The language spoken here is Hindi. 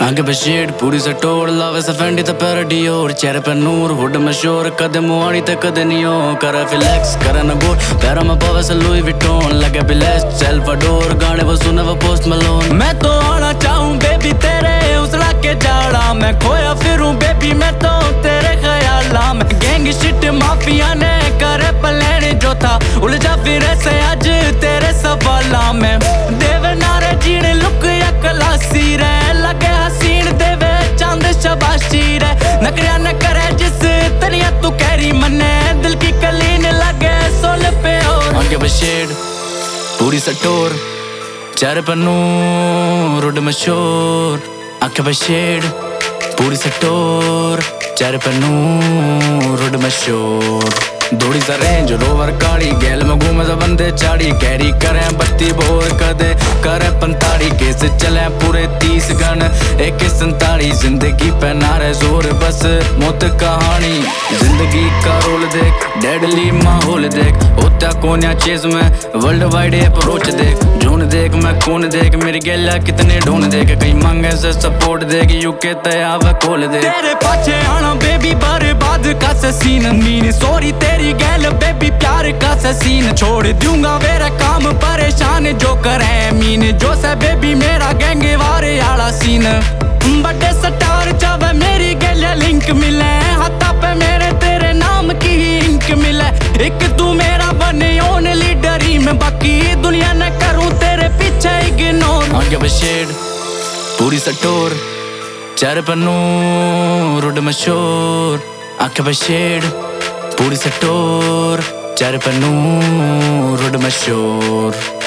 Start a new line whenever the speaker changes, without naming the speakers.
आगे पे शेड पूरी से टोड़ लावे से फेंडी ते पैराडियोर चेहरे पे नूर हुड में शोर कदे मुआड़ी ते कदे नियो करे फ्लेक्स करे ना गोर पैरों में पावे से लुई विटोन लगे बिलेस सेल्वाडोर गाने वो सुने वो पोस्ट मलोन मैं तो आना चाहूं बेबी तेरे उसला के जाड़ा मैं खोया फिरूं बेबी मैं तो तेरे ख्याला में गैंग शिट माफिया ने करे प्लान जो था उलझा फिरे से आज तेरे सवाला में देवे नारे जीने लुक या क्लासी रे लगे हसीन देवे चांद शबाशी रे नकरिया न करे जिस तनिया तू कैरी मने दिल की कलीन लगे सोल पे और आगे बशेड पूरी सटोर चेहरे पर नूर रोड में शोर आंखें बशेड पूरी सटोर चेहरे पर नूर रोड में शोर दौड़ी सा रेंज रोवर काड़ी गैल में घूमे सा बंदे चाड़ी कैरी करे बत्ती बोर कदे करे 45 केस चले पूरे 30 गन एक 47 जिंदगी पे नारे जोर बस मौत कहानी जिंदगी का रोल देख डेडली माहौल देख होता कोन्या चीज में वर्ल्ड वाइड अप्रोच देख जोन देख मैं कौन देख मेरी गैला कितने ढूंढ देख कहीं मांगे से सपोर्ट देख यूके तया वे खोल दे तेरे पाछे आना बेबी बर्बाद का सीन मीन सॉरी तेरी गैल बेबी प्यार का सीन छोड़ दूंगा मेरा काम परेशान जो करे मीन जो से बेबी मेरा गैंग वारे आला सीन बड़े स्टार चावे मेरी गैल लिंक मिले हाथा पे मेरे तेरे नाम की ही इंक मिले एक तू मेरा बने ओनली ड्रीम बाकी दुनिया न करूं तेरे पीछे इग्नोर आगे बशेड पूरी सटोर चेहरे पर नूर रोड में शोर आंखें बशेड पूरी सटोर चेहरे पर नूर रोड में शोर